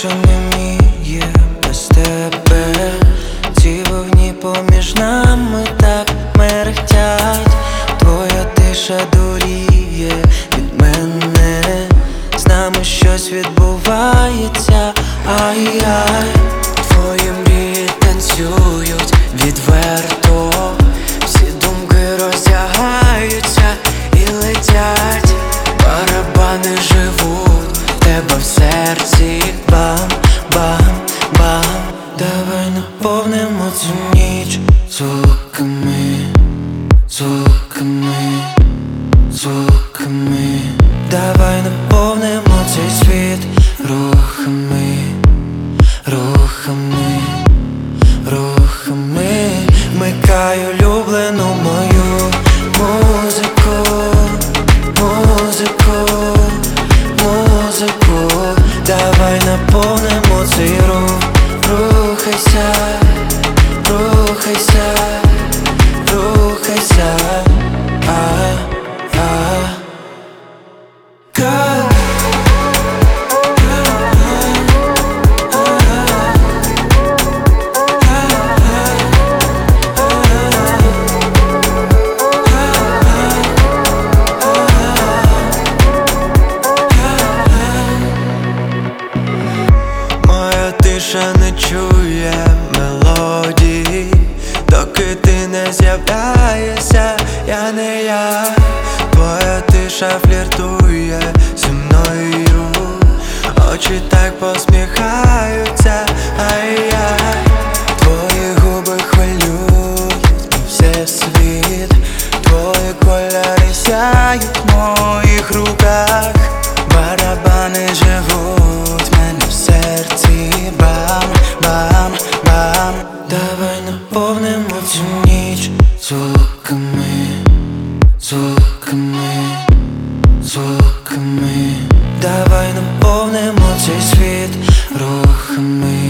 що не вміє без тебе. Ці вогні поміж нами так мерехтять. Твоя тиша дуріє від мене. З нами щось відбувається, ай-яй. Твої мрії танцюють відверто. Всі думки роздягаються і летять. Барабани живуть в тебе в серці. Бам, бам, бам. Давай наповнимо цю ніч звуками, звуками, звуками. Давай наповнимо цей світ рухами, рухами, рухами. Вмикай улюблену мою музику, музику, музику. Давай наповнимо цей рух. Рухайся, рухайся, рухайся. Моя тиша не чує мелодії, доки ти не з'являєшся, я не я. Твоя тиша фліртує зі мною, очі так посміхаються, ай-яй. Твої губи хвилюють мій всесвіт. Твої кольори сяють в моїх руках. Барабани живуть в мене в серці. Бам, бам, бам. Давай наповнимо цю ніч звуками, звуками, звуками. Давай наповнимо цей світ рухами.